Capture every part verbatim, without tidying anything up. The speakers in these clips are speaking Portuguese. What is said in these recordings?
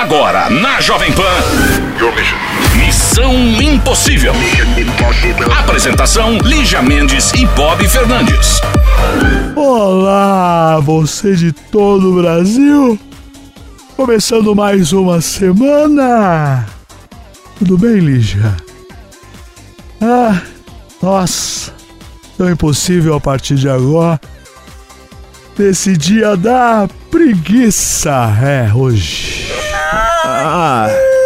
Agora, na Jovem Pan, Missão Impossível. Apresentação, Lígia Mendes e Bob Fernandes. Olá, você de todo o Brasil. Começando mais uma semana. Tudo bem, Lígia? Ah, nossa, tão impossível a partir de agora. Nesse dia da preguiça, é, hoje. Ah,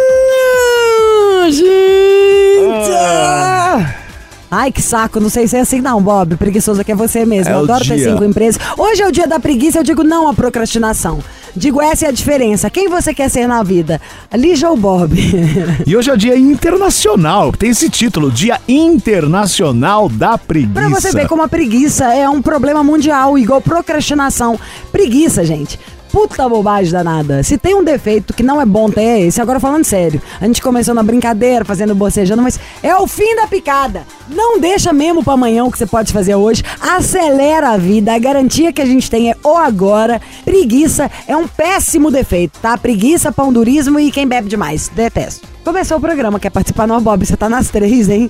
gente! Ah. Ai, que saco, não sei se é assim não, Bob. Preguiçoso aqui é você mesmo, É eu o adoro ter dia. cinco empresas. Hoje é o dia da preguiça, eu digo não à procrastinação. Digo, essa é a diferença. Quem você quer ser na vida? Lígia ou Bob? E hoje é o Dia Internacional, tem esse título, Dia Internacional da Preguiça. Pra você ver como a preguiça é um problema mundial, igual procrastinação. Preguiça, gente. Puta bobagem danada. Se tem um defeito que não é bom ter, é esse. Agora falando sério, a gente começou na brincadeira, fazendo bocejando, mas é o fim da picada. Não deixa mesmo pra amanhã o que você pode fazer hoje. Acelera a vida. A garantia que a gente tem é o agora. Preguiça é um péssimo defeito, tá? Preguiça, pandurismo e quem bebe demais. Detesto. Começou o programa. Quer participar? Não, Bob, você tá nas três, hein?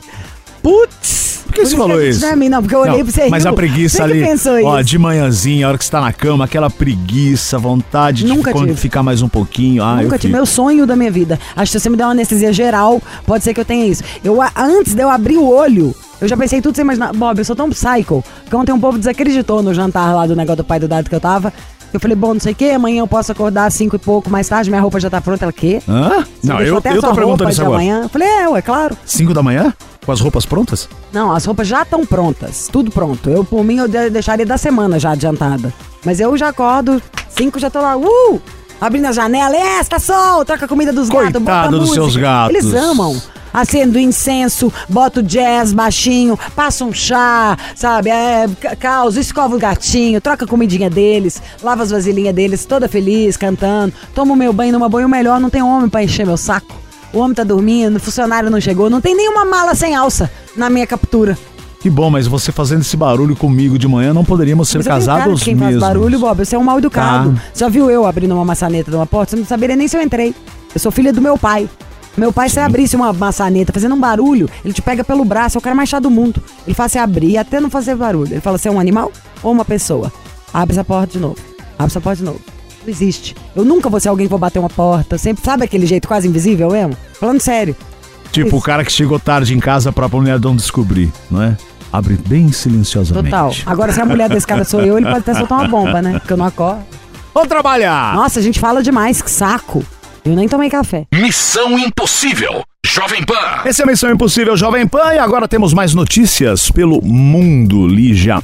Putz! Por que você falou isso? Não é mim, não, porque eu olhei Não, pra você. mas riu. a preguiça Você ali, que pensou ó, isso? de manhãzinha, a hora que você tá na cama, aquela preguiça, vontade Nunca de quando tive. ficar mais um pouquinho. Ah, Nunca eu tive. fico. Meu sonho da minha vida. Acho que se você me der uma anestesia geral, pode ser que eu tenha isso. Eu, a- antes de eu abrir o olho, eu já pensei tudo sem imaginar. Bob, eu sou tão psycho que ontem um povo desacreditou no jantar lá do negócio do pai do dado que eu tava. Eu falei, bom, não sei o que, amanhã eu posso acordar às cinco e pouco, mais tarde minha roupa já tá pronta. Ela, quê? Hã? Você Não, deixou eu, até a eu sua tô perguntando roupa isso de agora. amanhã? Eu falei, é, ué, claro. Cinco da manhã? Com as roupas prontas? Não, as roupas já estão prontas, tudo pronto. Eu, por mim, eu de- deixaria da semana já adiantada. Mas eu já acordo, cinco já tô lá, uh! Abrindo a janela, é, tá sol, troca a comida dos gatos, bota Coitado dos música. seus gatos. Eles amam. Acendo incenso, boto jazz baixinho, passa um chá, sabe, é, ca- causa, escova o gatinho, troca a comidinha deles, lava as vasilhinhas deles, toda feliz, cantando, tomo meu banho numa banho melhor, não tem homem pra encher meu saco. O homem tá dormindo, o funcionário não chegou, não tem nenhuma mala sem alça na minha captura. Que bom, mas você fazendo esse barulho comigo de manhã, não poderíamos ser Mas eu tenho cara casados de quem mesmo. faz barulho, Bob, você é um mal educado. Tá. Já viu eu abrindo uma maçaneta de uma porta? Você não saberia nem se eu entrei. Eu sou filha do meu pai. Meu pai, se você abrisse uma maçaneta fazendo um barulho, ele te pega pelo braço, é o cara mais chato do mundo. Ele faz você abrir e até não fazer barulho. Ele fala, você é um animal ou uma pessoa? Abre essa porta de novo. Abre essa porta de novo. Não existe. Eu nunca vou ser alguém que vou bater uma porta. Sempre, sabe aquele jeito quase invisível mesmo? Falando sério. Tipo, Isso. o cara que chegou tarde em casa pra mulher não descobrir, não é? Abre bem silenciosamente. Total. Agora, se a mulher desse cara sou eu, ele pode até soltar uma bomba, né? Porque eu não acordo. Vamos trabalhar! Nossa, a gente fala demais, que saco. Eu nem tomei café. Missão Impossível. Jovem Pan. Essa é a Missão Impossível Jovem Pan e agora temos mais notícias pelo mundo, Lígia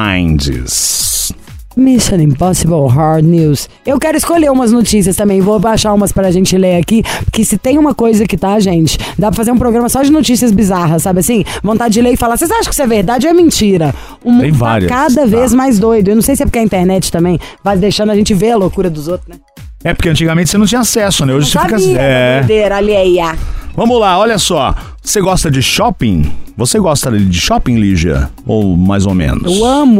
Mendes. Mission Impossible Hard News. Eu quero escolher umas notícias também, vou baixar umas pra gente ler aqui, porque se tem uma coisa que tá, gente, dá pra fazer um programa só de notícias bizarras, sabe assim? Vontade de ler e falar, vocês acham que isso é verdade ou é mentira? O mundo Tem várias, tá cada tá. vez mais doido. Eu não sei se é porque a internet também vai deixando a gente ver a loucura dos outros, né? É porque antigamente você não tinha acesso, né? Hoje Não você fica... sabia, É. doideira alheia. Vamos lá, olha só. Você gosta de shopping? Você gosta de shopping, Lígia? Ou mais ou menos? Eu amo.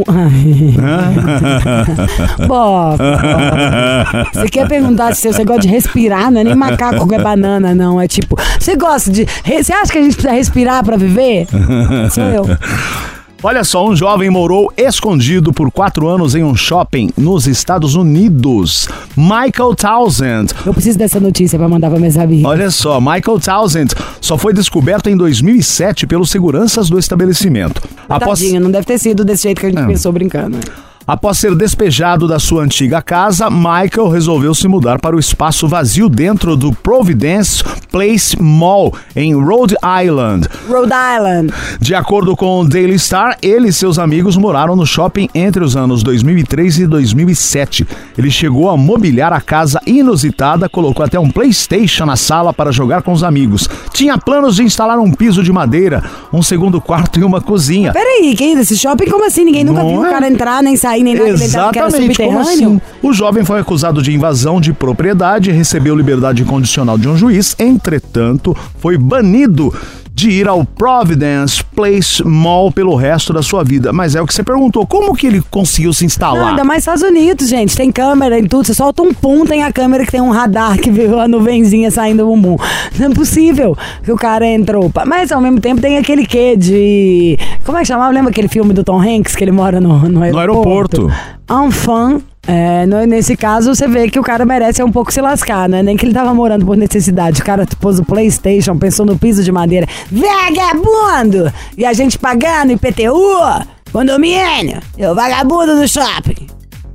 Bob, você quer perguntar se você gosta de respirar? Não é nem macaco que é banana, não. É tipo, você gosta de. Você acha que a gente precisa respirar pra viver? Sou eu. Olha só, um jovem morou escondido por quatro anos em um shopping nos Estados Unidos. Michael Townsend. Eu preciso dessa notícia pra mandar pra minha sabia. Olha só, Michael Townsend só foi descoberto em dois mil e sete pelos seguranças do estabelecimento. Após, Tadinho, não deve ter sido desse jeito que a gente É. pensou brincando. após ser despejado da sua antiga casa, Michael resolveu se mudar para o espaço vazio dentro do Providence Place Mall, em Rhode Island. Rhode Island. De acordo com o Daily Star, ele e seus amigos moraram no shopping entre os anos dois mil e três e dois mil e sete. Ele chegou a mobiliar a casa inusitada, colocou até um PlayStation na sala para jogar com os amigos. Tinha planos de instalar um piso de madeira, um segundo quarto e uma cozinha. Peraí, quem é desse shopping? Como assim? Ninguém nunca Não viu é? o cara entrar, nem sair, nem nada, nem nada, que era Exatamente, como subterrâneo? assim? O jovem foi acusado de invasão de propriedade e recebeu liberdade condicional de um juiz. Entretanto, foi banido de ir ao Providence Place Mall pelo resto da sua vida. Mas é o que você perguntou, como que ele conseguiu se instalar? Não, ainda mais Estados Unidos, gente. Tem câmera em tudo. Você solta um pum, tem a câmera que tem um radar que viu a nuvenzinha saindo do bumbum. Não é possível que o cara entrou. Mas ao mesmo tempo tem aquele quê de... Como é que chamava? Lembra aquele filme do Tom Hanks que ele mora no, no aeroporto? No aeroporto. Enfant. É, no, nesse caso, você vê que o cara merece um pouco se lascar, né? Nem que ele tava morando por necessidade. O cara pôs o PlayStation, pensou no piso de madeira. Vagabundo! E a gente pagando I P T U, condomínio, e o vagabundo do shopping.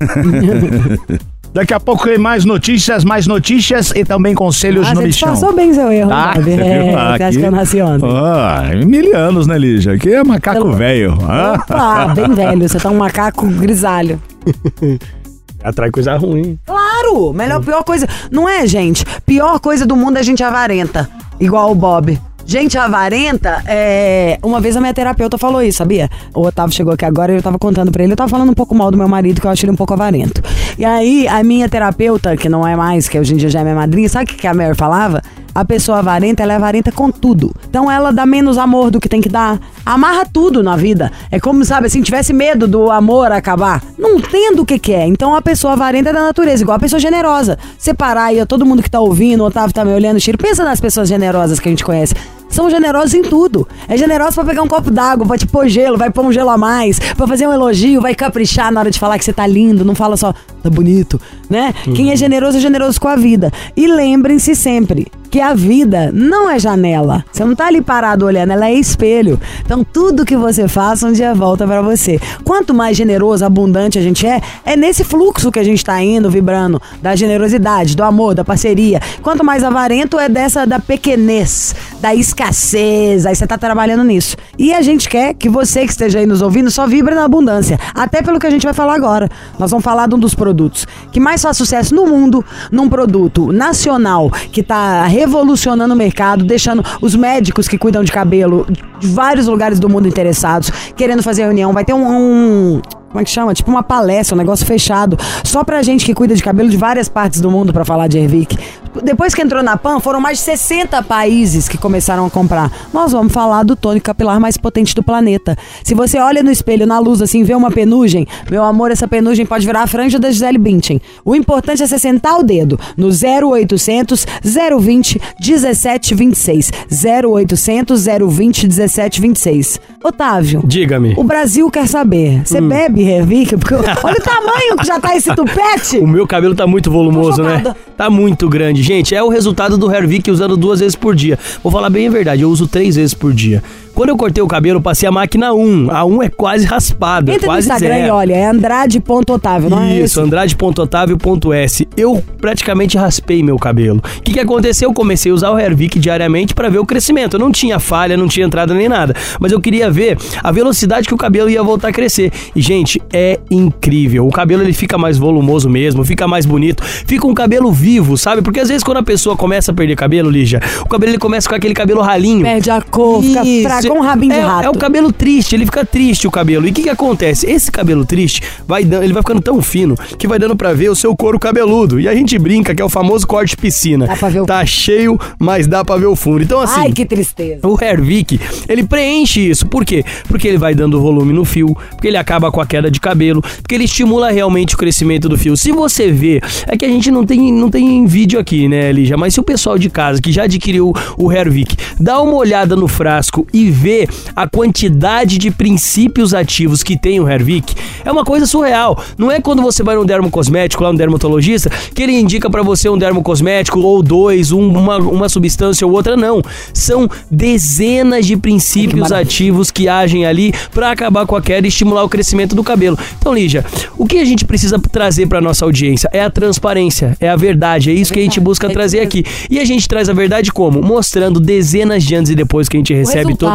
Daqui a pouco tem mais notícias, mais notícias e também conselhos ah, no você bichão. passou bem seu erro, tá? Sabe? É, ah, você acha que eu nasci ontem? Ah, mil anos, né, Lígia? Aqui é macaco velho. Opa, bem velho. Você tá um macaco grisalho. Atrai coisa ruim. Claro! Melhor, pior coisa... Não é, gente? Pior coisa do mundo é gente avarenta. Igual o Bob. Gente avarenta, é... Uma vez a minha terapeuta falou isso, sabia? O Otávio chegou aqui agora e eu tava contando pra ele. Eu tava falando um pouco mal do meu marido, que eu acho ele um pouco avarento. E aí, a minha terapeuta, que não é mais, que hoje em dia já é minha madrinha, sabe o que a Mary falava? A pessoa avarenta, ela é avarenta com tudo. Então ela dá menos amor do que tem que dar. Amarra tudo na vida. É como, sabe, assim, tivesse medo do amor acabar. Não entendo o que que é. Então a pessoa avarenta é da natureza, igual a pessoa generosa. Separar aí, todo mundo que tá ouvindo, o Otávio tá me olhando, Chiro, pensa nas pessoas generosas que a gente conhece. São generosos em tudo. É generoso pra pegar um copo d'água, pra te pôr gelo, vai pôr um gelo a mais, pra fazer um elogio, vai caprichar na hora de falar que você tá lindo, não fala só, tá bonito, né? Uhum. Quem é generoso é generoso com a vida. E lembrem-se sempre que a vida não é janela. Você não tá ali parado olhando, ela é espelho. Então tudo que você faça um dia volta pra você. Quanto mais generoso, abundante a gente é, é nesse fluxo que a gente tá indo, vibrando, da generosidade, do amor, da parceria. Quanto mais avarento é dessa da pequenez, da escassez, aí você tá trabalhando nisso. E a gente quer que você que esteja aí nos ouvindo só vibre na abundância. Até pelo que a gente vai falar agora. Nós vamos falar de um dos produtos que mais faz sucesso no mundo, num produto nacional que tá revolucionando o mercado, deixando os médicos que cuidam de cabelo de vários lugares do mundo interessados, querendo fazer reunião. Vai ter um... um como é que chama? Tipo uma palestra, um negócio fechado, só pra gente que cuida de cabelo de várias partes do mundo pra falar de Hervik. Depois que entrou na P A N, foram mais de sessenta países que começaram a comprar. Nós vamos falar do tônico capilar mais potente do planeta. Se você olha no espelho, na luz, assim, vê uma penugem, meu amor, essa penugem pode virar a franja da Gisele Bündchen. O importante é você sentar o dedo no zero oitocentos, zero vinte, dezessete vinte e seis. zero oitocentos, zero vinte, dezessete vinte e seis. Otávio. Diga-me. O Brasil quer saber. Você hum. bebe Hervik? Porque olha o tamanho que já tá esse tupete. O meu cabelo tá muito volumoso, né? Tá muito grande. Gente, é o resultado do Hervik usando duas vezes por dia. Vou falar bem a verdade, eu uso três vezes por dia. Quando eu cortei o cabelo, eu passei a máquina um. A um é quase raspada, Entra quase no Instagram zero. E olha, é andrade ponto otávio, não é Isso, andrade ponto otávio ponto s. Eu praticamente raspei meu cabelo. O que que aconteceu? Eu comecei a usar o Hervik diariamente pra ver o crescimento. Eu não tinha falha, não tinha entrada nem nada. Mas eu queria ver a velocidade que o cabelo ia voltar a crescer. E, gente, é incrível. O cabelo, ele fica mais volumoso mesmo, fica mais bonito. Fica um cabelo vivo, sabe? Porque às vezes quando a pessoa começa a perder cabelo, Lígia, o cabelo ele começa com aquele cabelo ralinho. Perde a cor, Isso. fica fraco, com um rabinho é, de rato. É o cabelo triste, ele fica triste o cabelo. E o que que acontece? Esse cabelo triste, vai dando, ele vai ficando tão fino que vai dando pra ver o seu couro cabeludo. E a gente brinca que é o famoso corte piscina. Dá pra ver o... Tá cheio, mas dá pra ver o fundo. Então assim... Ai, que tristeza. O Hervik, ele preenche isso. Por quê? Porque ele vai dando volume no fio, porque ele acaba com a queda de cabelo, porque ele estimula realmente o crescimento do fio. Se você vê, é que a gente não tem, não tem vídeo aqui, né, Lígia? Mas se o pessoal de casa que já adquiriu o Hervik dá uma olhada no frasco e vê a quantidade de princípios ativos que tem o Hervik, é uma coisa surreal. Não é quando você vai num dermocosmético, lá um dermatologista, que ele indica pra você um dermocosmético ou dois, um, uma, uma substância ou outra, não. São dezenas de princípios que ativos que agem ali pra acabar com a queda e estimular o crescimento do cabelo. Então, Lígia, o que a gente precisa trazer pra nossa audiência é a transparência, é a verdade, é isso que a gente busca trazer aqui. E a gente traz a verdade como? Mostrando dezenas de anos e depois que a gente recebe todos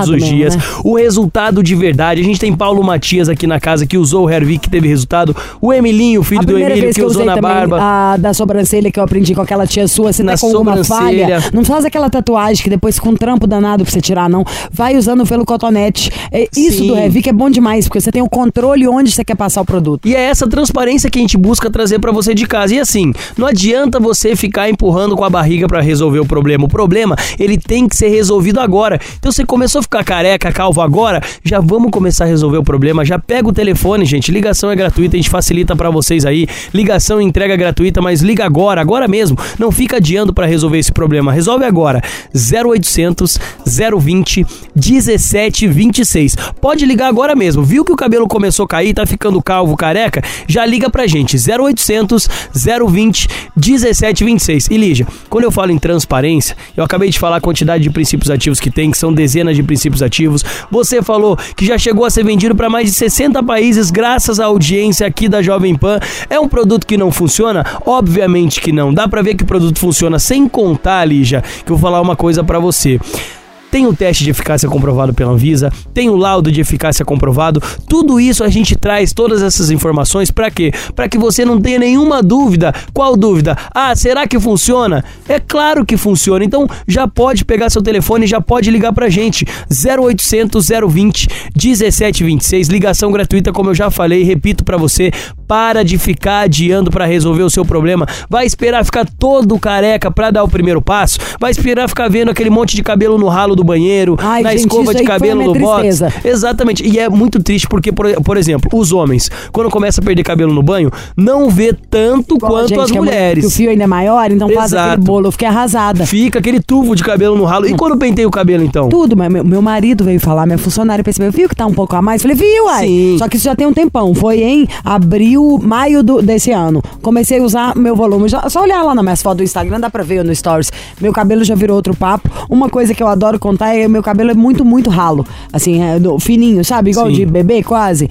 todos os mesmo, dias. né? O resultado de verdade. A gente tem Paulo Matias aqui na casa que usou o Hervik, que teve resultado. O Emilinho, filho A do primeira Emílio, vez que, que eu usou usei na também barba. a da sobrancelha que eu aprendi com aquela tia sua, você Na tá com alguma sobrancelha. falha, não faz aquela tatuagem que depois fica um trampo danado pra você tirar, não. Vai usando pelo cotonete. É, isso Sim. do Hervik é bom demais, porque você tem o controle onde você quer passar o produto. E é essa transparência que a gente busca trazer pra você de casa. E assim, não adianta você ficar empurrando com a barriga pra resolver o problema. O problema, ele tem que ser resolvido agora. Então você começou a ficar careca, calvo agora, já vamos começar a resolver o problema. Já pega o telefone, gente. Ligação é gratuita, a gente facilita pra vocês aí. Ligação e entrega gratuita, mas liga agora, agora mesmo. Não fica adiando pra resolver esse problema. Resolve agora. zero oitocentos, zero vinte, dezessete vinte e seis. Pode ligar agora mesmo. Viu que o cabelo começou a cair, tá ficando calvo, careca? Já liga pra gente. zero oitocentos, zero vinte, dezessete vinte e seis. E Lígia, quando eu falo em transparência, eu acabei de falar a quantidade de princípios ativos que tem, que são dezenas de princípios ativos. Você falou que já chegou a ser vendido para mais de sessenta países graças à audiência aqui da Jovem Pan. É um produto que não funciona? Obviamente que não. Dá pra ver que o produto funciona, sem contar, Lígia, que eu vou falar uma coisa pra você. Tem o teste de eficácia comprovado pela Anvisa, tem o laudo de eficácia comprovado, tudo isso a gente traz todas essas informações para quê? Para que você não tenha nenhuma dúvida. Qual dúvida? Ah, será que funciona? É claro que funciona, então já pode pegar seu telefone e já pode ligar pra gente. zero oitocentos, zero vinte, dezessete vinte e seis, ligação gratuita, como eu já falei, repito pra você, para de ficar adiando pra resolver o seu problema. Vai esperar ficar todo careca pra dar o primeiro passo? Vai esperar ficar vendo aquele monte de cabelo no ralo do banheiro, Ai, na gente, escova isso de aí foi a cabelo minha no box? tristeza. Exatamente. E é muito triste porque, por, por exemplo, os homens, quando começam a perder cabelo no banho, não vê tanto Igual a quanto gente, as que é muito- mulheres. que o fio ainda é maior, então faz Exato. aquele bolo. Eu fiquei arrasada. Fica aquele tubo de cabelo no ralo. E quando penteia o cabelo, então? Tudo, mas meu, meu marido veio falar, minha funcionária percebeu, viu que tá um pouco a mais? Falei, viu, uai? Sim. Só que isso já tem um tempão, foi em abril, maio do, desse ano. Comecei a usar meu volume, já, só olhar lá nas minhas fotos do Instagram, dá pra ver no Stories. Meu cabelo já virou outro papo. Uma coisa que eu adoro contar é que meu cabelo é muito, muito ralo. Assim, é do- fininho, sabe? Igual Sim. de bebê, quase.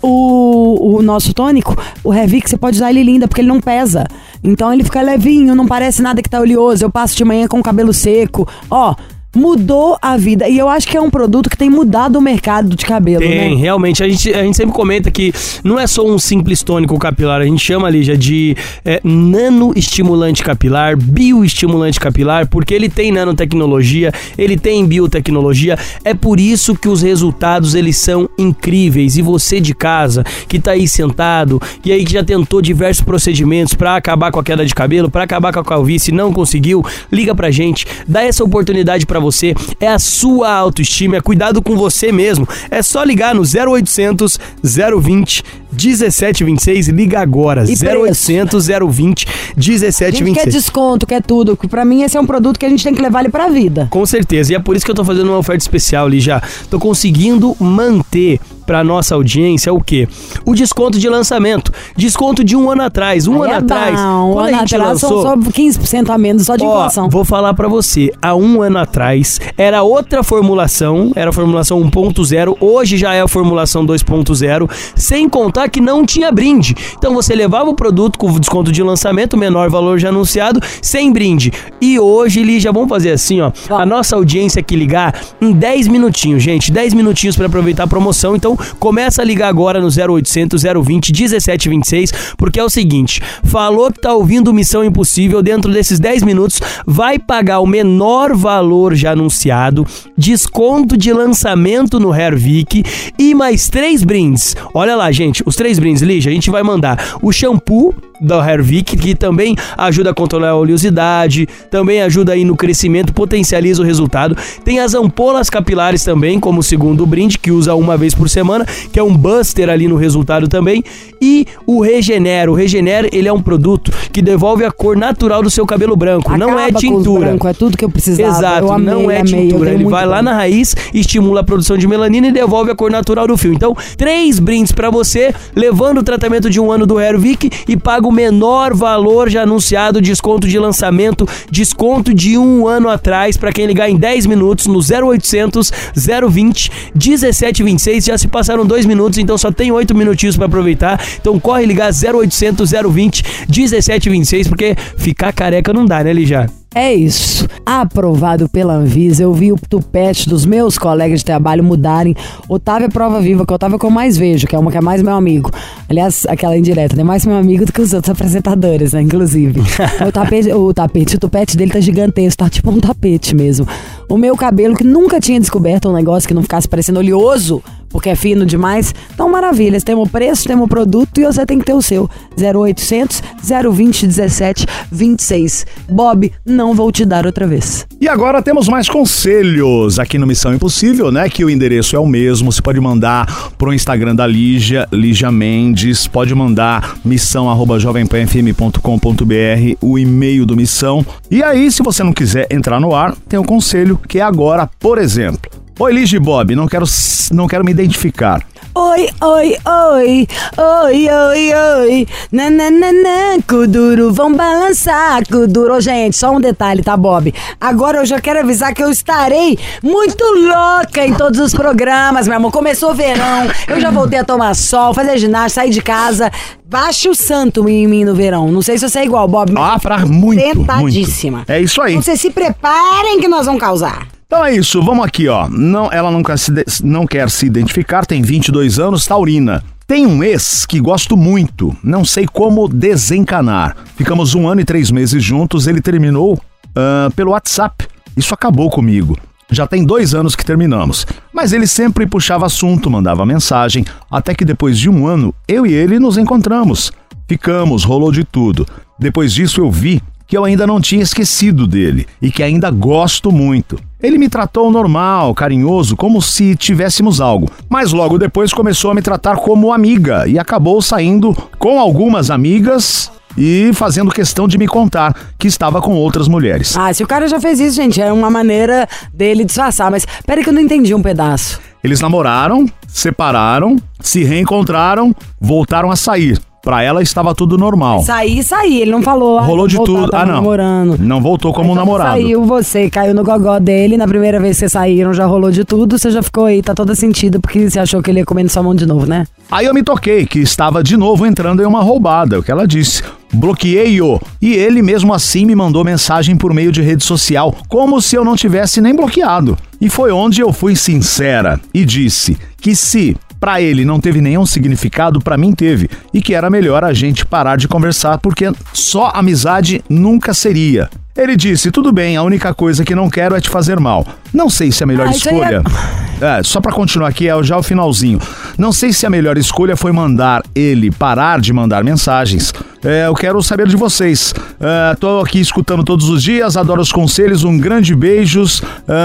O, o nosso tônico, o Hervik, você pode usar ele linda, porque ele não pesa. Então ele fica levinho, não parece nada que tá oleoso. Eu passo de manhã com o cabelo seco. Ó, mudou a vida. E eu acho que é um produto que tem mudado o mercado de cabelo, Tem, né? realmente. A gente, a gente sempre comenta que não é só um simples tônico capilar, a gente chama, Lígia, de é, nanoestimulante capilar, bioestimulante capilar, porque ele tem nanotecnologia, ele tem biotecnologia. É por isso que os resultados, eles são incríveis. E você de casa, que tá aí sentado, e aí que já tentou diversos procedimentos pra acabar com a queda de cabelo, pra acabar com a calvície, não conseguiu, liga pra gente, dá essa oportunidade pra você. É a sua autoestima, é cuidado com você mesmo. É só ligar no zero oitocentos, zero vinte, dezessete vinte e seis. Liga agora. E zero oitocentos, zero vinte, A dezessete gente vinte e quer seis. desconto, quer tudo. Pra mim, esse é um produto que a gente tem que levar ele pra vida. Com certeza. E é por isso que eu tô fazendo uma oferta especial ali já. Tô conseguindo manter pra nossa audiência o quê? O desconto de lançamento. Desconto de um ano atrás. Um Aí ano é atrás. bom. Um Quando ano a gente atrás lançou... são só quinze por cento a menos, só de Ó, inflação. vou falar pra você, há um ano atrás era outra formulação, era a formulação um ponto zero, hoje já é a formulação dois ponto zero, sem contar que não tinha brinde. Então você levava o produto com desconto de lançamento, menor valor já anunciado, sem brinde. E hoje, Lígia, vamos fazer assim, ó, a nossa audiência que ligar em dez minutinhos, gente, dez minutinhos pra aproveitar a promoção. Então começa a ligar agora no zero oitocentos, zero vinte, dezessete vinte e seis, porque é o seguinte, falou que tá ouvindo Missão Impossível, dentro desses dez minutos vai pagar o menor valor já anunciado, desconto de lançamento no Hervik e mais três brindes. Olha lá, gente, os três brindes, Lígia, a gente vai mandar o shampoo da Hervik, que também ajuda a controlar a oleosidade, também ajuda aí no crescimento, potencializa o resultado. Tem as ampolas capilares também, como segundo brinde, que usa uma vez por semana, que é um buster ali no resultado também. E o Regenera. O Regenera, ele é um produto que devolve a cor natural do seu cabelo branco. Acaba não é com os tintura. branco, é tudo que eu precisava. Exato, Eu amei, não é amei, eu tintura. dei Ele muito vai lá bem. na raiz, estimula a produção de melanina e devolve a cor natural do fio. Então, três brindes pra você, levando o tratamento de um ano do Hervik e paga o menor valor já anunciado, desconto de lançamento, desconto de um ano atrás, pra quem ligar em dez minutos no zero oitocentos, zero vinte, dezessete vinte e seis. Já se passaram dois minutos, então só tem oito minutinhos pra aproveitar. Então corre ligar zero oitocentos, zero vinte, dezessete vinte e seis, porque ficar careca não dá, né, Lígia? É isso. Aprovado pela Anvisa, eu vi o tupete dos meus colegas de trabalho mudarem. Otávio é prova viva, que o Otávio é o que eu mais vejo, que é uma que é mais meu amigo. Aliás, aquela indireta, né? Mais meu amigo do que os outros apresentadores, né? Inclusive. o, tapete, o tapete, o tupete dele tá gigantesco, tá tipo um tapete mesmo. O meu cabelo, que nunca tinha descoberto um negócio que não ficasse parecendo oleoso, porque é fino demais. Então, maravilhas. Temos o preço, temos o produto e você tem que ter o seu. zero oitocentos, zero vinte, dezessete, vinte e seis. Bob, não vou te dar outra vez. E agora temos mais conselhos aqui no Missão Impossível, né? Que o endereço é o mesmo. Você pode mandar pro Instagram da Lígia, Lígia Mendes. Pode mandar missão arroba jovem pan f m ponto com ponto b r, o e-mail do Missão. E aí, se você não quiser entrar no ar, tem um conselho que é agora, por exemplo. Oi, Lígia e Bob, não quero, não quero me identificar. Oi, oi, oi, oi, oi, oi, nananana, Kuduro, vão balançar, Kuduro. Gente, só um detalhe, tá, Bob? Agora eu já quero avisar que eu estarei muito louca em todos os programas, meu amor. Começou o verão, eu já voltei a tomar sol, fazer ginástica, sair de casa. Baixe o santo em mim no verão. Não sei se você é igual, Bob. Ah, pra muito, tentadíssima. muito. É isso aí. Então vocês se preparem que nós vamos causar. Então é isso, vamos aqui, ó. Não, ela não quer, se de, não quer se identificar, tem vinte e dois anos, taurina. Tem um ex que gosto muito, não sei como desencanar. Ficamos um ano e três meses juntos, ele terminou uh, pelo WhatsApp. Isso acabou comigo. Já tem dois anos que terminamos. Mas ele sempre puxava assunto, mandava mensagem, até que depois de um ano, eu e ele nos encontramos. Ficamos, rolou de tudo. Depois disso eu vi que eu ainda não tinha esquecido dele e que ainda gosto muito. Ele me tratou normal, carinhoso, como se tivéssemos algo, mas logo depois começou a me tratar como amiga e acabou saindo com algumas amigas e fazendo questão de me contar que estava com outras mulheres. Ah, se o cara já fez isso, gente, é uma maneira dele disfarçar, mas peraí que eu não entendi um pedaço. Eles namoraram, separaram, se reencontraram, voltaram a sair. Pra ela estava tudo normal. Sair, sair. Ele não falou. Rolou de voltar, tudo. Ah, não. Namorando. Não voltou como um namorado. Saiu você, caiu no gogó dele. Na primeira vez que vocês saíram, já rolou de tudo. Você já ficou aí, tá toda sentida, porque você achou que ele ia comendo sua mão de novo, né? Aí eu me toquei que estava de novo entrando em uma roubada, o que ela disse. Bloqueei-o. E ele mesmo assim me mandou mensagem por meio de rede social, como se eu não tivesse nem bloqueado. E foi onde eu fui sincera e disse que se pra ele não teve nenhum significado, pra mim teve, e que era melhor a gente parar de conversar porque só amizade nunca seria. Ele disse, tudo bem, a única coisa que não quero é te fazer mal. Não sei se a melhor ah, escolha... É... É, só pra continuar aqui, é já o finalzinho. Não sei se a melhor escolha foi mandar ele parar de mandar mensagens. É, eu quero saber de vocês. É, tô aqui escutando todos os dias, adoro os conselhos, um grande beijos.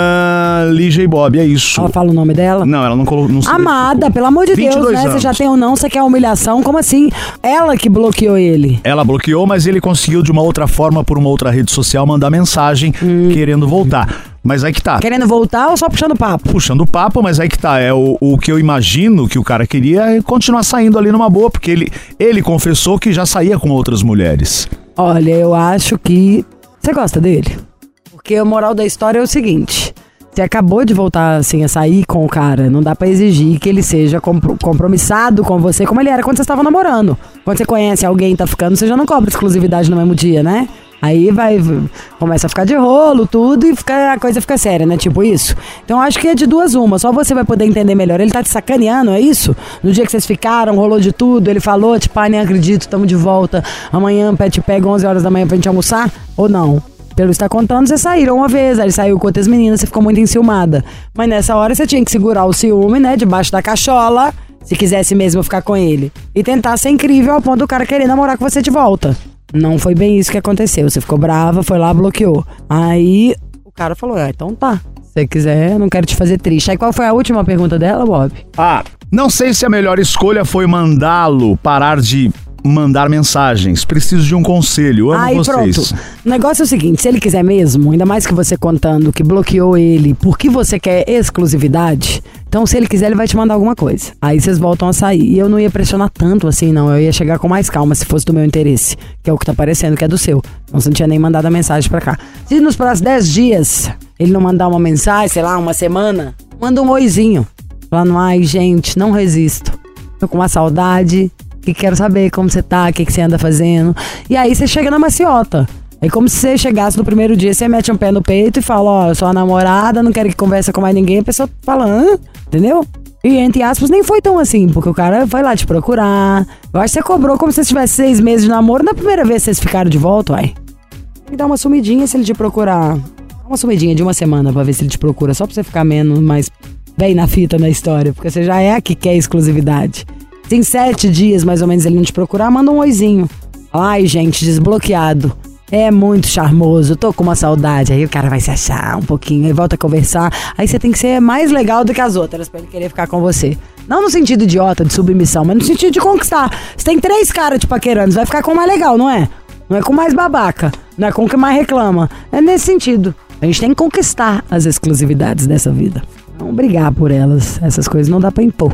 Uh, Lígia e Bob, é isso. Ela fala o nome dela? Não, ela não colocou. Amada, pelo amor de Deus, né? Anos. Você já tem ou não, você quer humilhação? Como assim? Ela que bloqueou ele. Ela bloqueou, mas ele conseguiu de uma outra forma, por uma outra rede social, mandar mensagem hum. querendo voltar. Mas aí que tá. Querendo voltar ou só puxando papo? Puxando papo, mas aí que tá. É o, o que eu imagino que o cara queria é continuar saindo ali numa boa, porque ele, ele confessou que já saía com outras mulheres. Olha, eu acho que você gosta dele. Porque a moral da história é o seguinte. Você acabou de voltar assim a sair com o cara. Não dá pra exigir que ele seja compromissado com você como ele era quando você estava namorando. Quando você conhece alguém e tá ficando, você já não cobra exclusividade no mesmo dia, né? Aí vai, começa a ficar de rolo, tudo, e fica, a coisa fica séria, né? Tipo isso. Então acho que é de duas uma, só você vai poder entender melhor. Ele tá te sacaneando, é isso? No dia que vocês ficaram, rolou de tudo, ele falou, tipo, ah, nem acredito, tamo de volta. Amanhã te pega onze horas da manhã pra gente almoçar? Ou não? Pelo que você tá contando, vocês saíram uma vez, aí ele saiu com outras meninas, você ficou muito enciumada. Mas nessa hora você tinha que segurar o ciúme, né? Debaixo da cachola, se quisesse mesmo ficar com ele. E tentar ser incrível ao ponto do cara querer namorar com você de volta. Não foi bem isso que aconteceu. Você ficou brava, foi lá, bloqueou. Aí o cara falou, ah, então tá. Se você quiser, não quero te fazer triste. Aí qual foi a última pergunta dela, Bob? Ah, não sei se a melhor escolha foi mandá-lo parar de mandar mensagens. Preciso de um conselho. Amo Aí, vocês. Pronto. O negócio é o seguinte, se ele quiser mesmo, ainda mais que você contando que bloqueou ele porque você quer exclusividade, então se ele quiser ele vai te mandar alguma coisa. Aí vocês voltam a sair. E eu não ia pressionar tanto assim, não. Eu ia chegar com mais calma se fosse do meu interesse, que é o que tá parecendo, que é do seu. Então você não tinha nem mandado a mensagem pra cá. Se nos próximos dez dias ele não mandar uma mensagem, sei lá, uma semana, manda um oizinho. Falando, ai gente, não resisto. Tô com uma saudade... que quero saber como você tá, o que, que você anda fazendo. E aí você chega na maciota. É como se você chegasse no primeiro dia, você mete um pé no peito e fala, ó, oh, eu sou a namorada, não quero que converse com mais ninguém. A pessoa fala, hã? Entendeu? E, entre aspas, nem foi tão assim, porque o cara foi lá te procurar. Eu acho que você cobrou como se você tivesse seis meses de namoro. Na primeira vez vocês ficaram de volta, uai. Tem que dar uma sumidinha se ele te procurar. Uma sumidinha de uma semana pra ver se ele te procura, só pra você ficar menos, mais bem na fita na história. Porque você já é a que quer exclusividade. Tem sete dias, mais ou menos, ele não te procurar, manda um oizinho. Ai, gente, desbloqueado. É muito charmoso, tô com uma saudade. Aí o cara vai se achar um pouquinho, aí volta a conversar. Aí você tem que ser mais legal do que as outras pra ele querer ficar com você. Não no sentido idiota, de submissão, mas no sentido de conquistar. Você tem três caras te paquerando, você vai ficar com o mais legal, não é? Não é com o mais babaca, não é com o que mais reclama. É nesse sentido. A gente tem que conquistar as exclusividades dessa vida. Não brigar por elas, essas coisas não dá pra impor.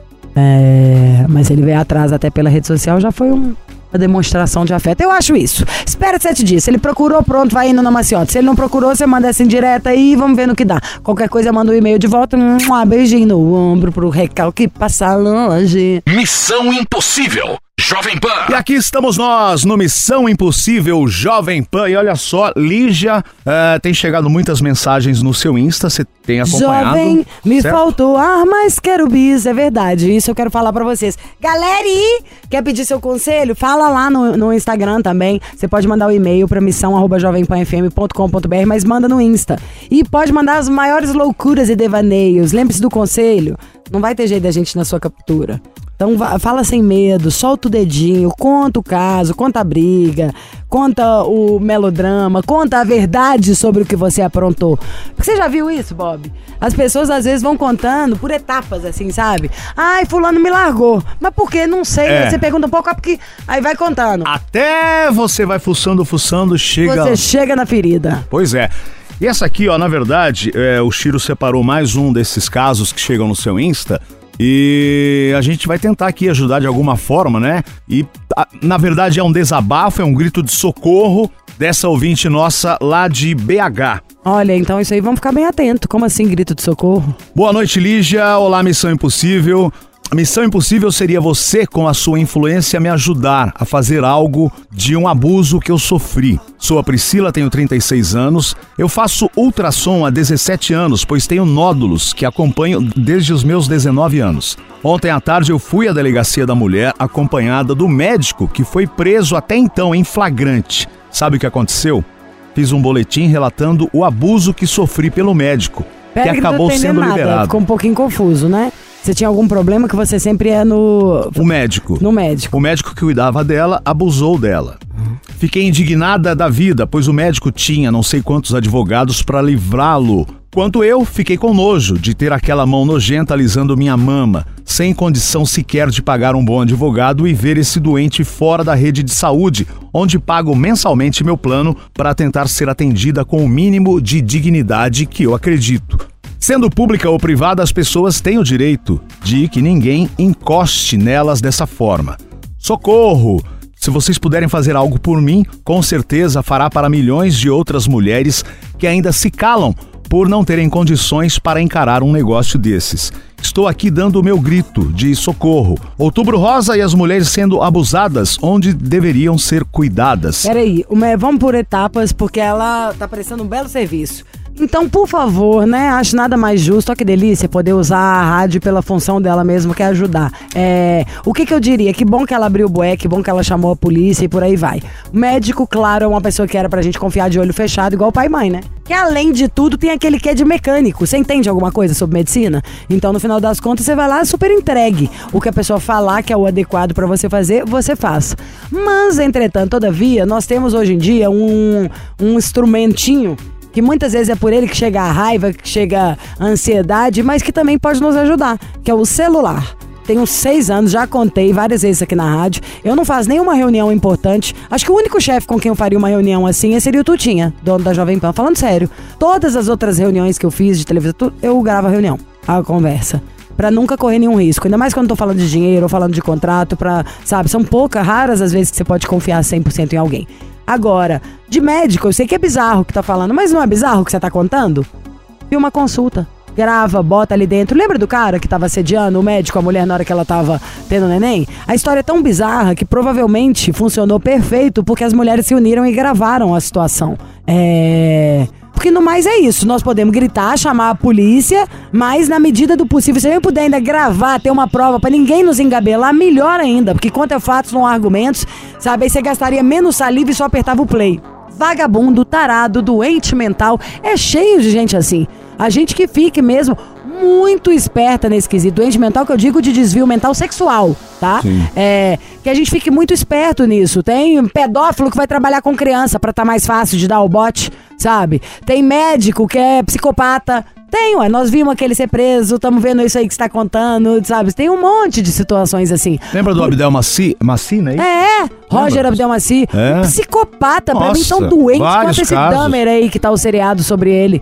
É... Mas ele veio atrás até pela rede social, já foi um... a demonstração de afeto. Eu acho isso. Espera sete dias. Se ele procurou, pronto, vai indo na maciota. Se ele não procurou, você manda essa indireta aí e vamos ver no que dá. Qualquer coisa, manda um e-mail de volta. Um beijinho no ombro pro recalque passar longe. Missão Impossível. Jovem Pan. E aqui estamos nós no Missão Impossível Jovem Pan. E olha só, Lígia, uh, tem chegado muitas mensagens no seu Insta, você tem acompanhado. Jovem, me certo? faltou ar, mas quero bis, é verdade. Isso eu quero falar pra vocês. Galera, quer pedir seu conselho? Fala lá no, no Instagram também. Você pode mandar o um e-mail pra missão arroba jovem pan f m ponto com ponto b r, mas manda no Insta. E pode mandar as maiores loucuras e devaneios. Lembre-se do conselho. Não vai ter jeito da gente na sua captura. Então fala sem medo, solta o dedinho, conta o caso, conta a briga, conta o melodrama, conta a verdade sobre o que você aprontou. Porque você já viu isso, Bob? As pessoas às vezes vão contando por etapas, assim, sabe? Ai, fulano me largou. Mas por quê? Não sei. É. Aí você pergunta um pouco, ah, porque... Aí vai contando. Até você vai fuçando, fuçando, chega... Você chega na ferida. Pois é. E essa aqui, ó, na verdade, é, o Chiro separou mais um desses casos que chegam no seu Insta e a gente vai tentar aqui ajudar de alguma forma, né? E, a, na verdade, é um desabafo, é um grito de socorro dessa ouvinte nossa lá de B H. Olha, então isso aí, vamos ficar bem atento. Como assim, grito de socorro? Boa noite, Lígia. Olá, Missão Impossível. A missão impossível seria você, com a sua influência, me ajudar a fazer algo de um abuso que eu sofri. Sou a Priscila, tenho trinta e seis anos. Eu faço ultrassom há dezessete anos, pois tenho nódulos que acompanho desde os meus dezenove anos. Ontem à tarde eu fui à delegacia da mulher acompanhada do médico que foi preso até então em flagrante. Sabe o que aconteceu? Fiz um boletim relatando o abuso que sofri pelo médico, Pera que acabou que sendo nada. liberado. Ficou um pouquinho confuso, né? Você tinha algum problema que você sempre é no... O médico. No médico. O médico que cuidava dela abusou dela. Fiquei indignada da vida, pois o médico tinha não sei quantos advogados para livrá-lo. Quanto eu, fiquei com nojo de ter aquela mão nojenta alisando minha mama, sem condição sequer de pagar um bom advogado e ver esse doente fora da rede de saúde, onde pago mensalmente meu plano para tentar ser atendida com o mínimo de dignidade que eu acredito. Sendo pública ou privada, as pessoas têm o direito de que ninguém encoste nelas dessa forma. Socorro! Se vocês puderem fazer algo por mim, com certeza fará para milhões de outras mulheres que ainda se calam por não terem condições para encarar um negócio desses. Estou aqui dando o meu grito de socorro. Outubro Rosa e as mulheres sendo abusadas onde deveriam ser cuidadas. Peraí, uma- vamos por etapas, porque ela tá prestando um belo serviço. Então, por favor, né, acho nada mais justo, olha que delícia, poder usar a rádio pela função dela mesmo, que é ajudar. É, o que que eu diria? Que bom que ela abriu o bué, que bom que ela chamou a polícia e por aí vai. Médico, claro, é uma pessoa que era pra gente confiar de olho fechado, igual o pai e mãe, né? Que além de tudo tem aquele que é de mecânico. Você entende alguma coisa sobre medicina? Então, no final das contas, você vai lá super entregue. O que a pessoa falar que é o adequado pra você fazer, você faz. Mas, entretanto, todavia, nós temos hoje em dia um, um instrumentinho que muitas vezes é por ele que chega a raiva, que chega a ansiedade, mas que também pode nos ajudar, que é o celular. Tenho seis anos, já contei várias vezes aqui na rádio. Eu não faço nenhuma reunião importante. Acho que o único chefe com quem eu faria uma reunião assim seria o Tutinha, dono da Jovem Pan. Falando sério, todas as outras reuniões que eu fiz de televisão, eu gravo a reunião, a conversa. Pra nunca correr nenhum risco. Ainda mais quando eu tô falando de dinheiro ou falando de contrato, pra, sabe, são poucas, raras as vezes que você pode confiar cem por cento em alguém. Agora, de médico, eu sei que é bizarro o que tá falando, mas não é bizarro o que você tá contando? E uma consulta. grava, bota ali dentro. Lembra do cara que tava assediando o médico, a mulher, na hora que ela tava tendo neném? A história é tão bizarra que provavelmente funcionou perfeito porque as mulheres se uniram e gravaram a situação. É... Porque no mais é isso, nós podemos gritar, chamar a polícia, mas na medida do possível, se a gente puder ainda gravar, ter uma prova pra ninguém nos engabelar, melhor ainda, porque conta fatos, não argumentos, sabe? Aí você gastaria menos saliva e só apertava o play. Vagabundo, tarado, doente mental, é cheio de gente assim. A gente que fique mesmo muito esperta nesse quesito. Doente mental que eu digo de desvio mental sexual, tá? Sim. É, que a gente fique muito esperto nisso. Tem pedófilo que vai trabalhar com criança pra tá mais fácil de dar o bote, sabe? Tem médico que é psicopata. Tem, ué, nós vimos aquele ser preso, estamos vendo isso aí que você tá contando, sabe? Tem um monte de situações assim. Lembra do Abdel Maci, Macina aí? É, Roger Abdel Maci. É. Um psicopata, pra Nossa, mim tão doente vários quanto esse casos. Dahmer aí que tá o seriado sobre ele.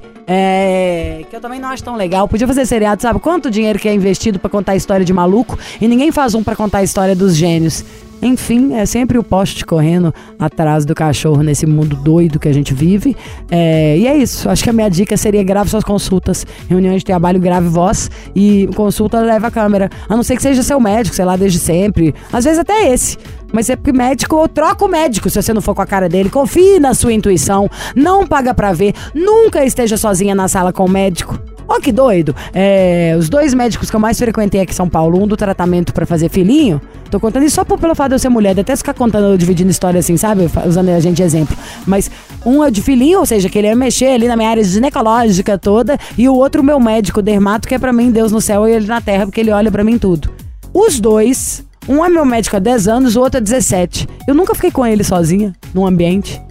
É, que eu também não acho tão legal. Podia fazer seriado, sabe? Quanto dinheiro que é investido pra contar a história de maluco e ninguém faz um pra contar a história dos gênios. Enfim, é sempre o poste correndo atrás do cachorro nesse mundo doido que a gente vive. É, e é isso. Acho que a minha dica seria grave suas consultas. Reuniões de trabalho, grave voz e consulta leva a câmera. A não ser que seja seu médico, sei lá, desde sempre. Às vezes até esse. Mas é porque médico, ou troca o médico se você não for com a cara dele. Confie na sua intuição. Não paga pra ver. Nunca esteja sozinha na sala com o médico. Ó, que doido. É, os dois médicos que eu mais frequentei aqui em São Paulo, um do tratamento pra fazer filhinho, tô contando isso só por, pelo fato de eu ser mulher, até ficar contando, dividindo história assim, sabe? Usando a gente de exemplo. Mas um é de filhinho, ou seja, que ele ia mexer ali na minha área ginecológica toda, e o outro, meu médico, dermato, que é pra mim Deus no céu e ele na terra, porque ele olha pra mim tudo. Os dois, um é meu médico há dez anos, o outro há dezessete. Eu nunca fiquei com ele sozinha, num ambiente.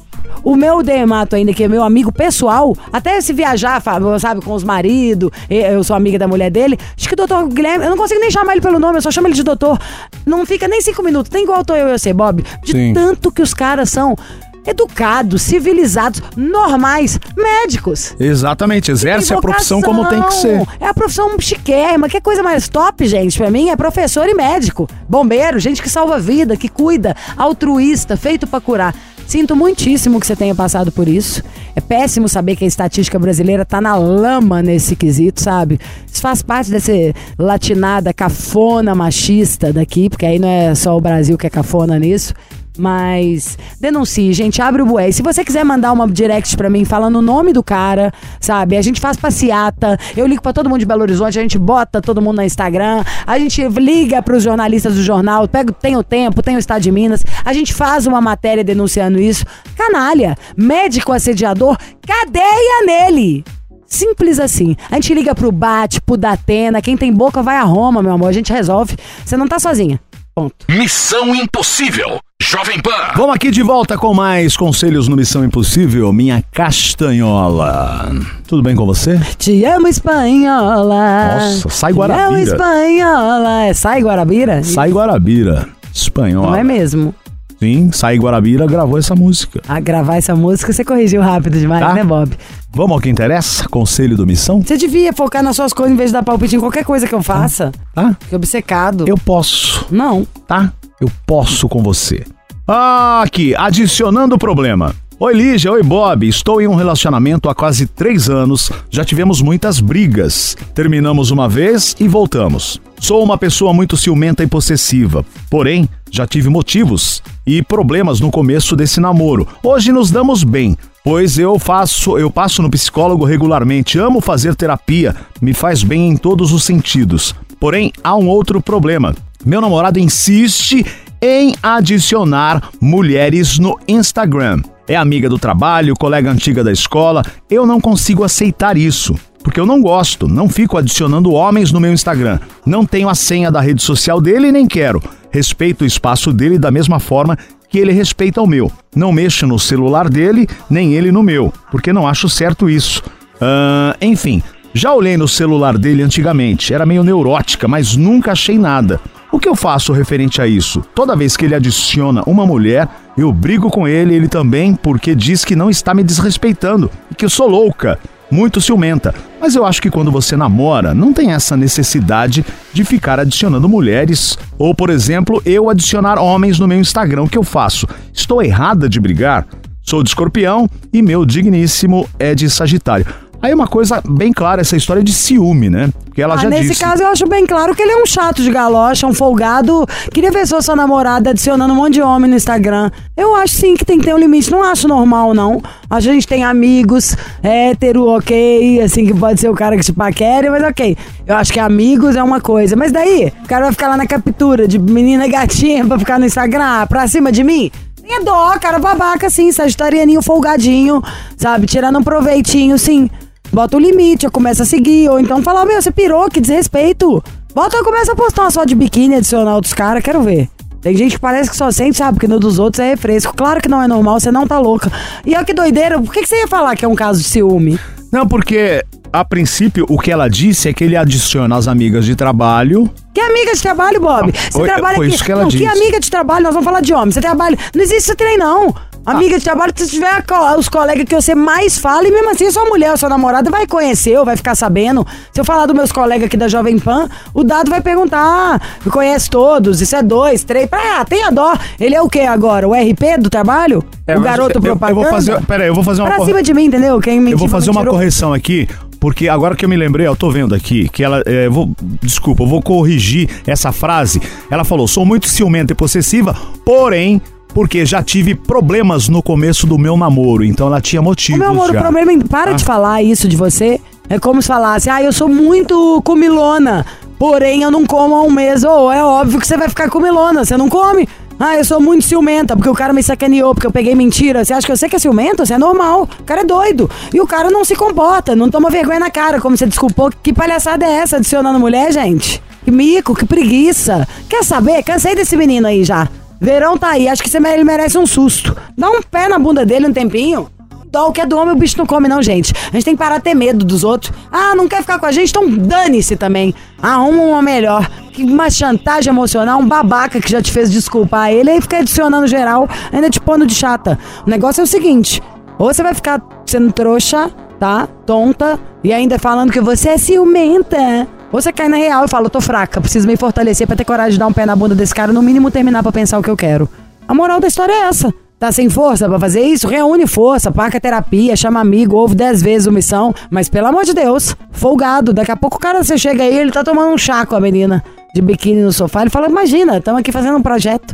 O meu dermato ainda, que é meu amigo pessoal, até se viajar, sabe, com os maridos, eu sou amiga da mulher dele, acho que o doutor Guilherme, eu não consigo nem chamar ele pelo nome, eu só chamo ele de doutor. Não fica nem cinco minutos, tem igual tô eu e você, Bob. De Sim. tanto que os caras são educados, civilizados, normais, médicos. Exatamente, exerce a profissão como tem que ser. É a profissão chiquérrima, que coisa mais top, gente, pra mim é professor e médico, bombeiro, gente que salva vida, que cuida, altruísta, feito pra curar. Sinto muitíssimo que você tenha passado por isso. É péssimo saber que a estatística brasileira tá na lama nesse quesito, sabe? Isso faz parte dessa latinada cafona machista daqui, porque aí não é só o Brasil que é cafona nisso. Mas denuncie, gente, abre o bué. E se você quiser mandar uma direct pra mim falando o nome do cara, sabe? A gente faz passeata, eu ligo pra todo mundo de Belo Horizonte, a gente bota todo mundo no Instagram, a gente liga pros jornalistas do jornal, pega, tem o Tempo, tem o Estado de Minas, a gente faz uma matéria denunciando isso. Canalha, médico assediador, cadeia nele! Simples assim. A gente liga pro Bate, pro Datena, quem tem boca vai a Roma, meu amor, a gente resolve. Você não tá sozinha. Ponto. Missão Impossível, Jovem Pan. Vamos aqui de volta com mais conselhos no Missão Impossível, minha castanhola. Tudo bem com você? Te amo, espanhola. Nossa, sai Te amo, Guarabira. espanhola. É Sai Guarabira? Sai Guarabira, espanhola. Não é mesmo? Sim, Sai Guarabira gravou essa música. A gravar essa música você corrigiu rápido demais, Tá. né, Bob? Vamos ao que interessa? Conselho do Missão? Você devia focar nas suas coisas em vez de dar palpite em qualquer coisa que eu faça. Tá? Fiquei obcecado. Eu posso, Não. tá? Eu posso com você. Ah, aqui, adicionando o problema. Oi, Lígia. Oi, Bob. Estou em um relacionamento há quase três anos. Já tivemos muitas brigas. Terminamos uma vez e voltamos. Sou uma pessoa muito ciumenta e possessiva. Porém, já tive motivos e problemas no começo desse namoro. Hoje nos damos bem, pois eu faço, eu passo no psicólogo regularmente. Amo fazer terapia. Me faz bem em todos os sentidos. Porém, há um outro problema. Meu namorado insiste em adicionar mulheres no Instagram. É amiga do trabalho, colega antiga da escola. Eu não consigo aceitar isso, porque eu não gosto, não fico adicionando homens no meu Instagram. Não tenho a senha da rede social dele e nem quero. Respeito o espaço dele da mesma forma que ele respeita o meu. Não mexo no celular dele, nem ele no meu, porque não acho certo isso. Uh, enfim, já olhei no celular dele antigamente, era meio neurótica, mas nunca achei nada. O que eu faço referente a isso? Toda vez que ele adiciona uma mulher, eu brigo com ele, ele também, porque diz que não está me desrespeitando e que eu sou louca, muito ciumenta. Mas eu acho que quando você namora, não tem essa necessidade de ficar adicionando mulheres ou, por exemplo, eu adicionar homens no meu Instagram. O que eu faço? Estou errada de brigar? Sou de Escorpião e meu digníssimo é de Sagitário. Aí uma coisa bem clara, essa história de ciúme, né? Porque ela ah, já nesse disse... caso eu acho bem claro que ele é um chato de galocha, um folgado. Queria ver só sua namorada adicionando um monte de homem no Instagram. Eu acho sim que tem que ter um limite. Não acho normal, não. A gente tem amigos, hétero, ok, assim, que pode ser o cara que te paquere, mas ok. Eu acho que amigos é uma coisa. Mas daí, o cara vai ficar lá na captura de menina gatinha pra ficar no Instagram, pra cima de mim? É dó, cara babaca, assim, sagitarianinho folgadinho, sabe? Tirando um proveitinho, sim. Bota o limite, eu começo a seguir. Ou então fala, meu, você pirou, que desrespeito. Bota eu começo a postar uma foto de biquíni, adicionar outros caras, quero ver. Tem gente que parece que só sente, sabe? Porque no dos outros é refresco. Claro que não é normal, você não tá louca. E olha que doideira, por que, que você ia falar que é um caso de ciúme? Não, porque, a princípio, o que ela disse é que ele adiciona as amigas de trabalho... Que amiga de trabalho, Bob? Você Foi- trabalha foi aqui. isso que ela não, disse. que amiga de trabalho? Nós vamos falar de homem. Você trabalha. Não existe esse trem, não. Amiga de trabalho, se tiver a co- os colegas que você mais fala, e mesmo assim, sua mulher, sua namorada vai conhecer ou vai ficar sabendo. Se eu falar dos meus colegas aqui da Jovem Pan, o Dado vai perguntar: ah, conhece todos, isso é dois, três. Ah, tenha dó. Ele é o quê agora? O R P do trabalho? É, o mas garoto eu- propaganda? Eu vou fazer, peraí, eu vou fazer uma... Pra cor- cima de mim, entendeu? Quem mentiu, Eu vou fazer uma mentirou. correção aqui, porque agora que eu me lembrei, eu tô vendo aqui, que ela, é, eu vou, desculpa, eu vou corrigir essa frase. Ela falou, sou muito ciumenta e possessiva, porém, porque já tive problemas no começo do meu namoro, então ela tinha Ô, motivos meu amor, já. o problema é, para Ah. de falar isso de você. É como se falasse, ah, eu sou muito comilona, porém eu não como há um mês. Ou é óbvio que você vai ficar comilona, você não come. Ah, eu sou muito ciumenta, porque o cara me sacaneou, porque eu peguei mentira. Você acha que eu sei que é ciumento? Você é normal. O cara é doido. E o cara não se comporta, não toma vergonha na cara, como você desculpou. Que palhaçada é essa, adicionando mulher, gente? Que mico, que preguiça. Quer saber? Cansei desse menino aí já. Verão tá aí, acho que você mere- ele merece um susto. Dá um pé na bunda dele um tempinho. Dó, o que é do homem o bicho não come não, gente. A gente tem que parar de ter medo dos outros. Ah, não quer ficar com a gente? Então dane-se também. Arruma uma melhor. Que uma chantagem emocional, um babaca que já te fez desculpar ele, aí fica adicionando geral, ainda te pondo de chata. O negócio é o seguinte, ou você vai ficar sendo trouxa, tá? Tonta, e ainda falando que você é ciumenta. Ou você cai na real e fala, eu tô fraca, preciso me fortalecer pra ter coragem de dar um pé na bunda desse cara, no mínimo terminar pra pensar o que eu quero. A moral da história é essa. Tá sem força pra fazer isso? Reúne força, paga terapia, chama amigo, ouve dez vezes o Missão. Mas pelo amor de Deus, folgado. Daqui a pouco o cara, você chega aí, ele tá tomando um chá com a menina de biquíni no sofá. Ele fala, imagina, estamos aqui fazendo um projeto.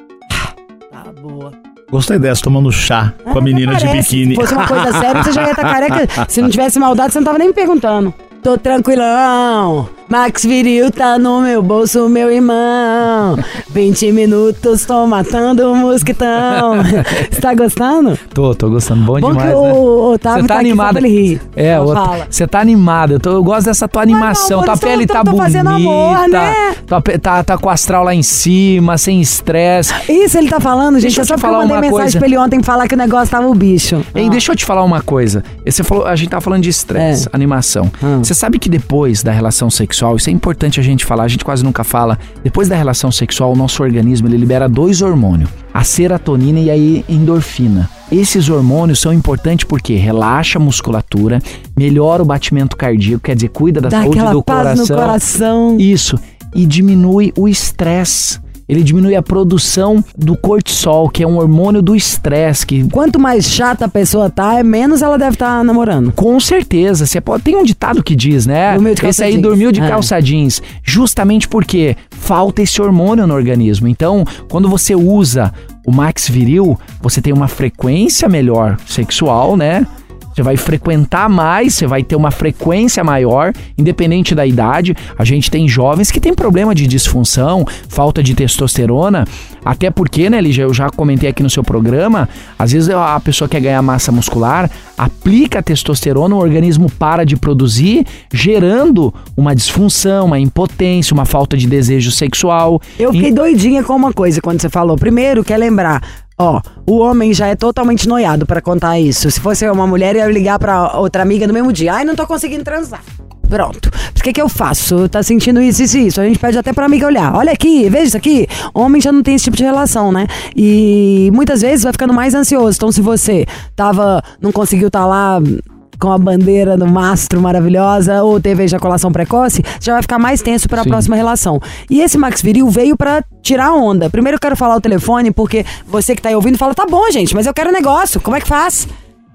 Tá boa. Gostei dessa, tomando chá com a menina de Parece, biquíni. Se fosse uma coisa séria, você já ia estar careca. Se não tivesse maldade, você não tava nem me perguntando. Tô tranquilão, Max Viril tá no meu bolso, meu irmão. vinte minutos, tô matando o mosquitão. Você tá gostando? Tô, tô gostando. Bom, Bom demais, que o né? Otávio Você tá tá aqui só animado. pra ele rir. É, Então o- fala. você tá animado. Eu, tô- eu gosto dessa tua animação. amor, Tua eu tô- pele tô- tá tô bonita. fazendo amor, né? Tua pe- tá, tá com o astral lá em cima, sem estresse. Isso ele tá falando, gente. Deixa eu É só te porque eu falar mandei uma mensagem coisa. pra ele ontem falar que o negócio tava o bicho. Hein, Ah. deixa eu te falar uma coisa. Você falou, a gente tava falando de estresse, É. animação. Hum. Você sabe que depois da relação sexual, isso é importante a gente falar, a gente quase nunca fala. Depois da relação sexual, o nosso organismo ele libera dois hormônios, a serotonina e a endorfina. Esses hormônios são importantes porque relaxa a musculatura, melhora o batimento cardíaco, quer dizer, cuida da Dá saúde aquela do paz coração. no coração. Isso, e diminui o estresse. Ele diminui a produção do cortisol, que é um hormônio do estresse, que Quanto mais chata a pessoa tá, menos ela deve estar namorando. com certeza, você pode. Tem um ditado que diz, né? Dormiu de calça Esse aí jeans. dormiu de É. calça jeans. Justamente porque falta esse hormônio no organismo. Então, quando você usa o Max Viril, você tem uma frequência melhor sexual, né? Você vai frequentar mais, você vai ter uma frequência maior, independente da idade. A gente tem jovens que tem problema de disfunção, falta de testosterona, até porque, né, Lígia, eu já comentei aqui no seu programa, às vezes a pessoa quer ganhar massa muscular, aplica a testosterona, o organismo para de produzir, gerando uma disfunção, uma impotência, uma falta de desejo sexual. Eu fiquei doidinha com uma coisa quando você falou. Primeiro, quer lembrar, ó, o homem já é totalmente noiado pra contar isso. Se fosse uma mulher, eu ia ligar pra outra amiga no mesmo dia. Ai, não tô conseguindo transar. Pronto. O que que eu faço? Tá sentindo isso, isso e isso. A gente pede até pra amiga olhar. Olha aqui, veja isso aqui. Homem já não tem esse tipo de relação, né? E muitas vezes vai ficando mais ansioso. Então, se você tava, não conseguiu estar lá com a bandeira no mastro maravilhosa ou teve ejaculação precoce, já vai ficar mais tenso para a Sim. próxima relação. E esse Max Viril veio pra tirar onda. Primeiro eu quero falar o telefone, porque você que tá aí ouvindo fala, tá bom, gente, mas eu quero negócio, como é que faz?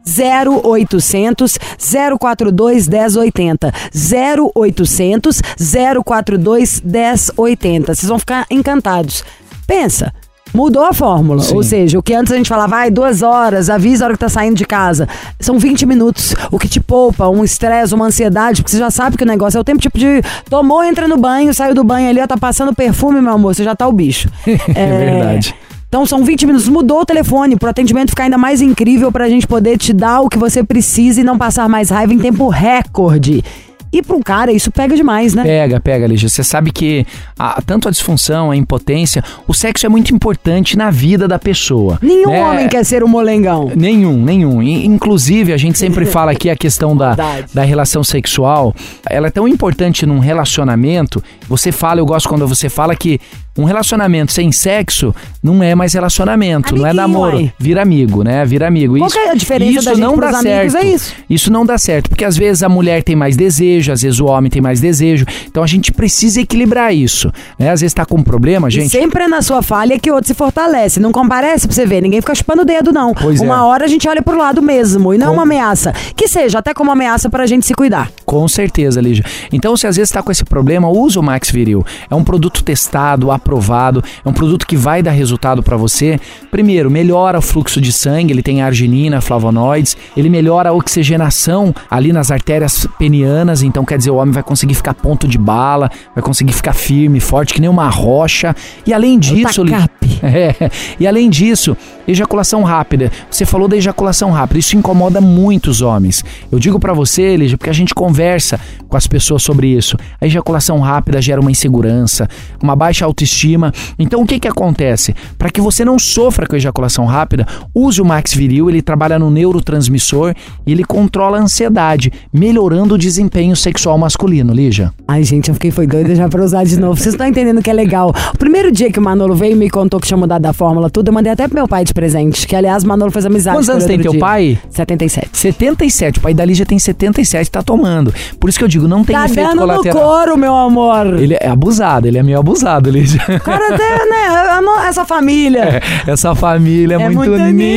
zero oitocentos, zero quatro dois, um zero oito zero. zero oitocentos, zero quatro dois, um zero oito zero. Vocês vão ficar encantados. Pensa, mudou a fórmula. Sim. Ou seja, o que antes a gente falava, vai, duas horas, avisa a hora que tá saindo de casa. São vinte minutos, o que te poupa um estresse, uma ansiedade, porque você já sabe que o negócio é o tempo tipo de tomou, entra no banho, saiu do banho ali, ó, tá passando perfume, meu amor, você já tá o bicho. É verdade. Então são vinte minutos, mudou o telefone pro atendimento ficar ainda mais incrível pra gente poder te dar o que você precisa e não passar mais raiva em tempo recorde. E pro cara isso pega demais, né? Pega, pega, Lígia. Você sabe que a, tanto a disfunção, a impotência, o sexo é muito importante na vida da pessoa. Nenhum né? homem quer ser um molengão. Nenhum, nenhum. E, inclusive, a gente sempre fala aqui a questão da, da relação sexual. Ela é tão importante num relacionamento. Você fala, eu gosto quando você fala que um relacionamento sem sexo não é mais relacionamento, Amiguinho, não é namoro. ué. Vira amigo, né? Vira amigo. Qual Isso, que é a diferença isso da gente não pros dá amigos? certo. É isso. Isso não dá certo, porque às vezes a mulher tem mais desejo, às vezes o homem tem mais desejo. Então a gente precisa equilibrar isso, né? Às vezes tá com um problema, E gente. sempre é na sua falha que o outro se fortalece. Não comparece pra você ver. Ninguém fica chupando o dedo, não. Pois uma é. hora a gente olha pro lado mesmo. E não é Com- uma ameaça. Que seja até como ameaça pra gente se cuidar. Com certeza, Lígia. Então, se às vezes está com esse problema, usa o Max Viril. É um produto testado, aprovado, é um produto que vai dar resultado para você. Primeiro, melhora o fluxo de sangue, ele tem arginina, flavonoides, ele melhora a oxigenação ali nas artérias penianas, então quer dizer, o homem vai conseguir ficar ponto de bala, vai conseguir ficar firme, forte, que nem uma rocha. E além disso, Lígia, é, e além disso, ejaculação rápida. Você falou da ejaculação rápida, isso incomoda muitos homens. Eu digo pra você, Lígia, porque a gente conversa com as pessoas sobre isso. A ejaculação rápida gera uma insegurança, uma baixa autoestima. Então o que que acontece? Para que você não sofra com a ejaculação rápida, use o Max Viril, ele trabalha no neurotransmissor e ele controla a ansiedade, melhorando o desempenho sexual masculino, Lígia. Ai, gente, eu fiquei foi doida já pra usar de novo. Vocês estão entendendo que é legal. O primeiro dia que o Manolo veio e me contou que tinha mudado a fórmula, tudo, eu mandei até pro meu pai de presente. Que, aliás, o Manolo fez amizade. Quantos com anos ele tem outro teu dia. pai? setenta e sete. setenta e sete, o pai da Lígia tem setenta e sete, tá tomando. Por isso que eu digo, não tem Tá efeito dando no colateral. couro, meu amor. Ele é abusado, ele é meio abusado, Lígia. O cara até, né, eu não- essa família. Essa família é, muito,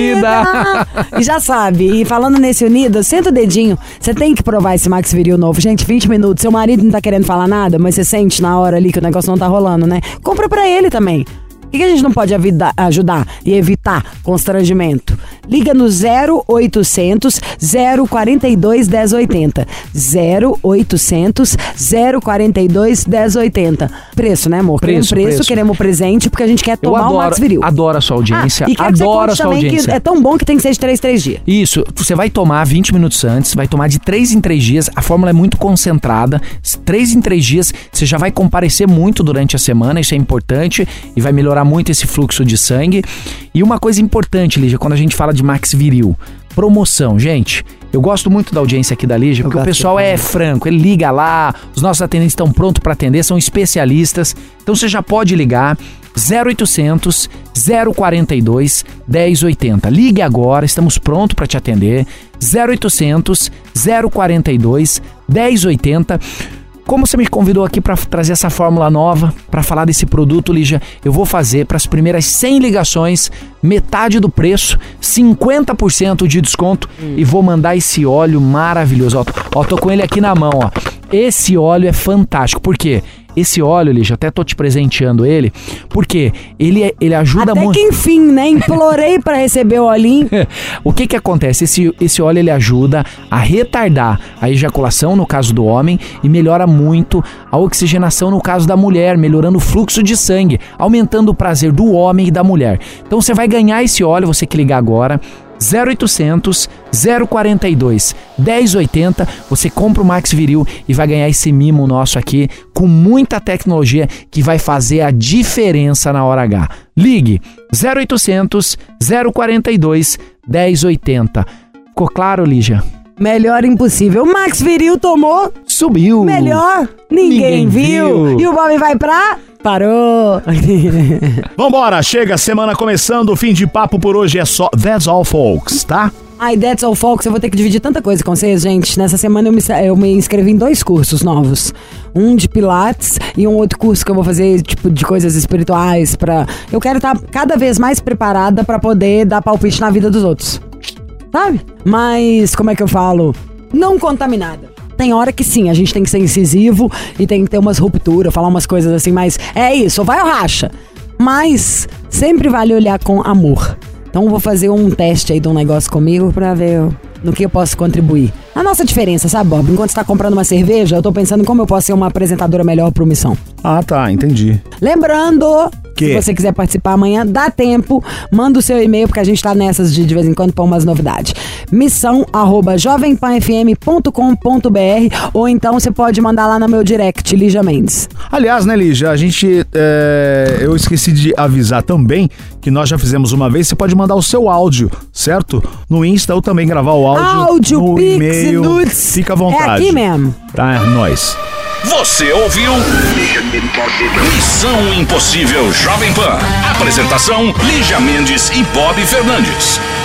unida. E já sabe, e falando nesse unido, senta o dedinho. Você tem que provar esse Max Viril novo. Gente, vinte minutos. Seu marido não tá querendo falar nada, mas você sente na hora ali que o negócio não tá rolando, né? Compra pra ele também. Por que que a gente não pode avida- ajudar e evitar constrangimento? Liga no zero oitocentos, zero quarenta e dois, dez oitenta. zero oitocentos, zero quarenta e dois, dez oitenta. Preço, né, amor? Queremos Preço, preço, preço. queremos presente, porque a gente quer Eu tomar o Max adoro, Viril. adoro a sua audiência, Ah, e quero que você adoro a conte sua também audiência. que é tão bom que tem que ser de três, três dias. Isso, você vai tomar vinte minutos antes, vai tomar de três em três dias, a fórmula é muito concentrada, três em três dias, você já vai comparecer muito durante a semana, isso é importante, e vai melhorar muito esse fluxo de sangue. E uma coisa importante, Lígia, quando a gente fala de Max Viril, promoção, gente. Eu gosto muito da audiência aqui da Lígia, porque o gosto pessoal é franco, ele liga lá, os nossos atendentes estão prontos para atender, são especialistas, então você já pode ligar zero oitocentos, zero quarenta e dois, dez oitenta. Ligue agora, estamos prontos para te atender. zero oitocentos, zero quarenta e dois, dez oitenta. Como você me convidou aqui para trazer essa fórmula nova, para falar desse produto, Lígia, eu vou fazer para as primeiras cem ligações, metade do preço, cinquenta por cento de desconto hum. e vou mandar esse óleo maravilhoso. Ó, ó, tô com ele aqui na mão, ó. Esse óleo é fantástico, por quê? Esse óleo, Lígia, até tô te presenteando ele, porque ele, é, ele ajuda Até muito... que enfim, né? Implorei pra receber o olhinho. O que que acontece? Esse, esse óleo, ele ajuda a retardar a ejaculação, no caso do homem, e melhora muito a oxigenação, no caso da mulher, melhorando o fluxo de sangue, aumentando o prazer do homem e da mulher. Então você vai ganhar esse óleo, você que ligar agora, zero oitocentos, zero quarenta e dois, dez oitenta, você compra o Max Viril e vai ganhar esse mimo nosso aqui com muita tecnologia que vai fazer a diferença na hora H. Ligue zero oitocentos, zero quarenta e dois, dez oitenta. Ficou claro, Lígia? Melhor impossível. O Max Viril tomou. Subiu. Melhor. Ninguém, Ninguém viu. viu. E o Bob vai pra... Parou. Vambora, chega, semana começando, o fim de papo por hoje é só That's All Folks, tá? Ai, That's All Folks, eu vou ter que dividir tanta coisa com vocês, gente. Nessa semana eu me, eu me inscrevi em dois cursos novos. Um de pilates e um outro curso que eu vou fazer, tipo, de coisas espirituais pra... Eu quero estar cada vez mais preparada pra poder dar palpite na vida dos outros. sabe? Mas, como é que eu falo? Não contaminada. Tem hora que sim, a gente tem que ser incisivo e tem que ter umas rupturas, falar umas coisas assim, mas é isso, vai ou racha. Mas sempre vale olhar com amor. Então eu vou fazer um teste aí de um negócio comigo pra ver no que eu posso contribuir. A nossa diferença, sabe, Bob? Enquanto você tá comprando uma cerveja, eu tô pensando em como eu posso ser uma apresentadora melhor pro Missão. Ah, tá, entendi. Lembrando... Que? Se você quiser participar amanhã, dá tempo, manda o seu e-mail, porque a gente tá nessas de, de vez em quando pra umas novidades. Missão arroba jovem pan f m ponto com ponto b r ou então você pode mandar lá no meu direct, Lígia Mendes. Aliás, né, Lígia, a gente, é, eu esqueci de avisar também que nós já fizemos uma vez, você pode mandar o seu áudio, certo? No Insta ou também gravar o áudio, áudio no Pix, e-mail. nudes. Fica à vontade. É aqui mesmo. Tá, é nóis. Você ouviu Missão Impossível Jovem Pan. Apresentação: Lígia Mendes e Bob Fernandes.